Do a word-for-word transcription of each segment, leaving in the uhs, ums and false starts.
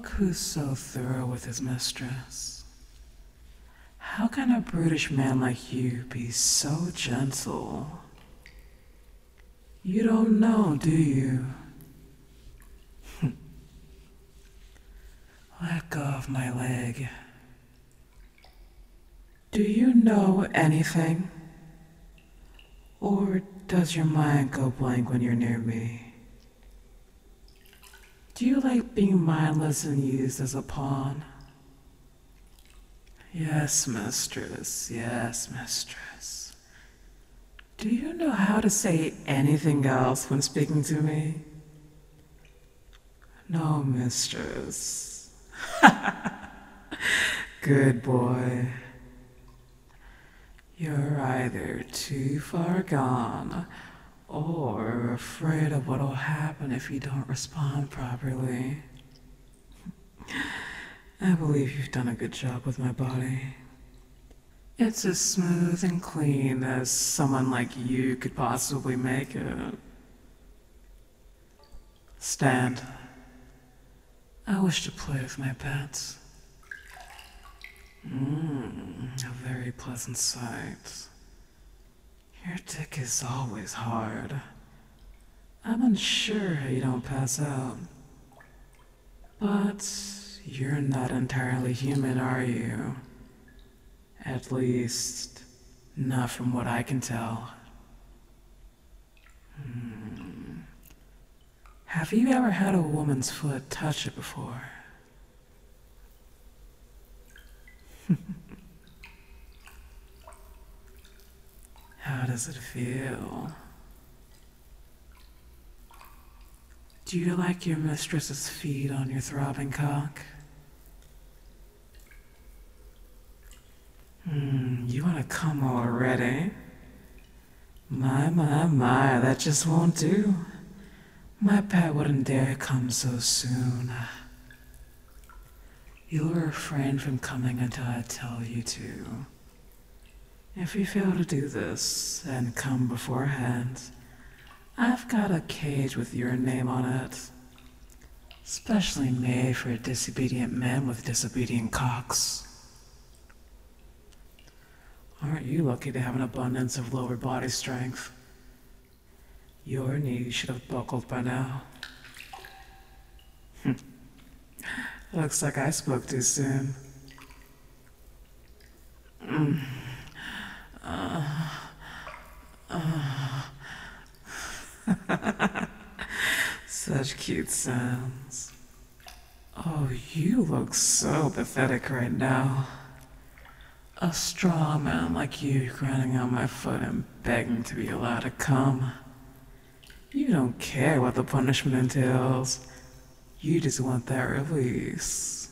Look who's so thorough with his mistress. How can a brutish man like you be so gentle? You don't know, do you? Let go of my leg. Do you know anything? Or does your mind go blank when you're near me? Do you like being mindless and used as a pawn? Yes, mistress, yes, mistress. Do you know how to say anything else when speaking to me? No, mistress. Good boy. You're either too far gone or afraid of what'll happen if you don't respond properly. I believe you've done a good job with my body. It's as smooth and clean as someone like you could possibly make it. Stand. I wish to play with my pets. Mmm, a very pleasant sight. Your dick is always hard. I'm unsure how you don't pass out. But you're not entirely human, are you? At least, not from what I can tell. Hmm. Have you ever had a woman's foot touch it before? How does it feel? Do you like your mistress's feet on your throbbing cock? Hmm, you wanna come already? My, my, my, that just won't do. My pet wouldn't dare come so soon. You'll refrain from coming until I tell you to. If you fail to do this and come beforehand, I've got a cage with your name on it, specially made for disobedient men with disobedient cocks. Aren't you lucky to have an abundance of lower body strength? Your knees should have buckled by now. Looks like I spoke too soon. Mm. Uh, uh. Such cute sounds. Oh, you look so pathetic right now. A straw man like you grinding on my foot and begging to be allowed to come. You don't care what the punishment entails. You just want that release.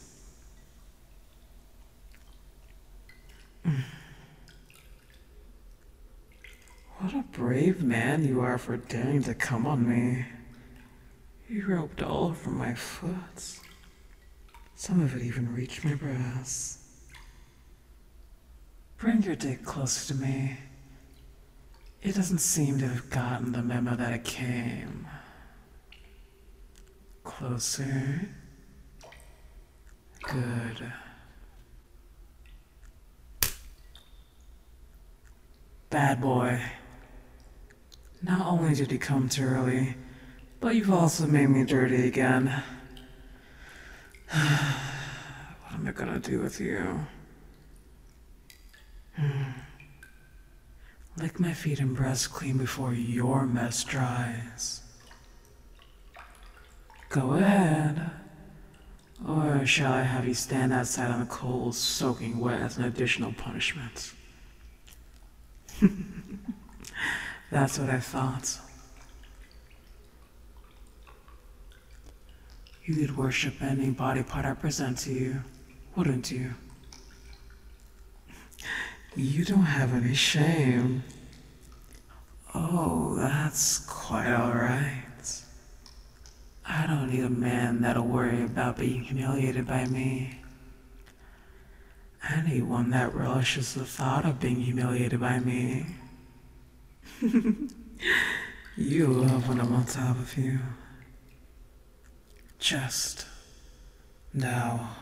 What a brave man you are for daring to come on me. You roped all over my foot. Some of it even reached my breasts. Bring your dick closer to me. It doesn't seem to have gotten the memo that it came. Closer. Good. Bad boy. Not only did you come too early, but you've also made me dirty again. What am I gonna do with you? Hmm. Lick my feet and breasts clean before your mess dries. Go ahead. Or shall I have you stand outside on the cold, soaking wet as an additional punishment? That's what I thought. You'd worship any body part I present to you, wouldn't you? You don't have any shame. Oh, that's quite alright. I don't need a man that'll worry about being humiliated by me. I need one that relishes the thought of being humiliated by me. You love when I'm on top of you. Just Now,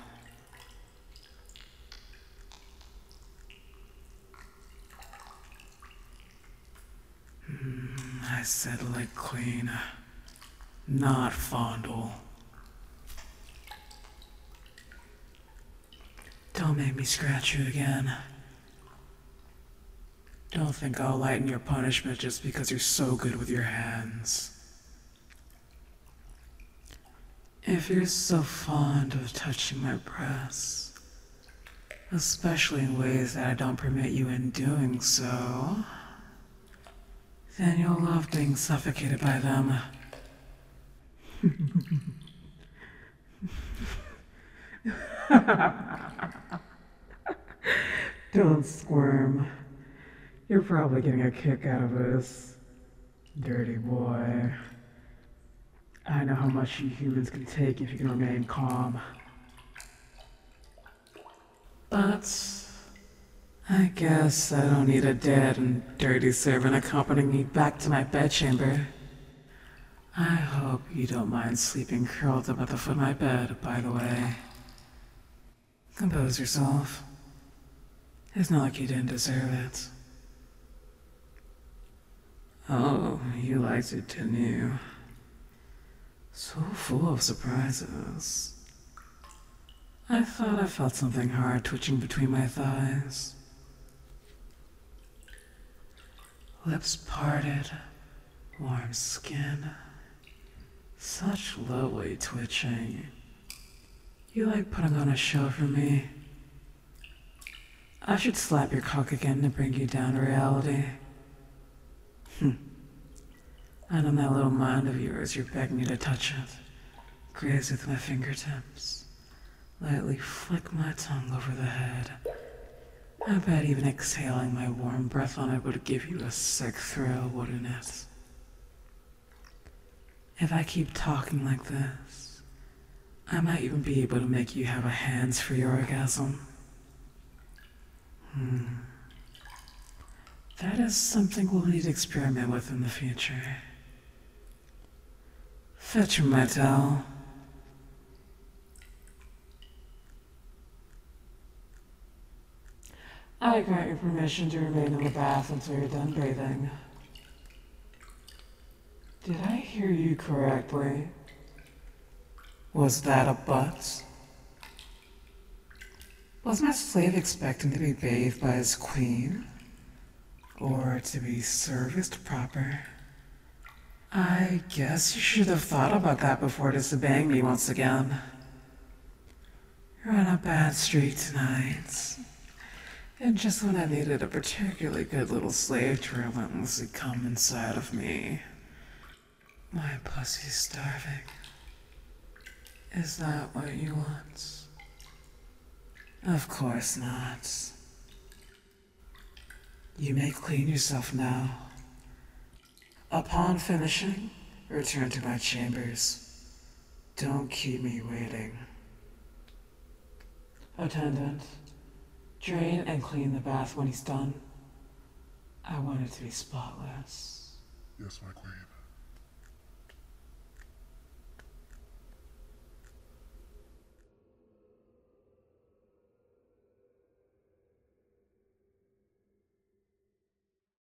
I said lick queen, not fondle. Don't make me scratch you again. Don't think I'll lighten your punishment just because you're so good with your hands. If you're so fond of touching my breasts, especially in ways that I don't permit you in doing so, then you'll love being suffocated by them. Don't squirm. You're probably getting a kick out of this. Dirty boy. I know how much you humans can take if you can remain calm. But I guess I don't need a dead and dirty servant accompanying me back to my bedchamber. I hope you don't mind sleeping curled up at the foot of my bed, by the way. Compose yourself. It's not like you didn't deserve it. Oh, you liked it, didn't you? So full of surprises. I thought I felt something hard twitching between my thighs. Lips parted, warm skin. Such lovely twitching. You like putting on a show for me. I should slap your cock again to bring you down to reality. Hm. And on that little mind of yours, you're begging me to touch it. Graze with my fingertips. Lightly flick my tongue over the head. I bet even exhaling my warm breath on it would give you a sick thrill, wouldn't it? If I keep talking like this, I might even be able to make you have a hands-free orgasm. Hmm. That is something we'll need to experiment with in the future. Fetch my towel. I grant your permission to remain in the bath until you're done bathing. Did I hear you correctly? Was that a butt? Was my slave expecting to be bathed by his queen? Or to be serviced proper? I guess you should have thought about that before disobeying me once again. You're on a bad streak tonight. And just when I needed a particularly good little slave to relentlessly come inside of me. My pussy's starving. Is that what you want? Of course not. You may clean yourself now. Upon finishing, return to my chambers. Don't keep me waiting. Attendant, drain and clean the bath when he's done. I want it to be spotless. Yes, my queen.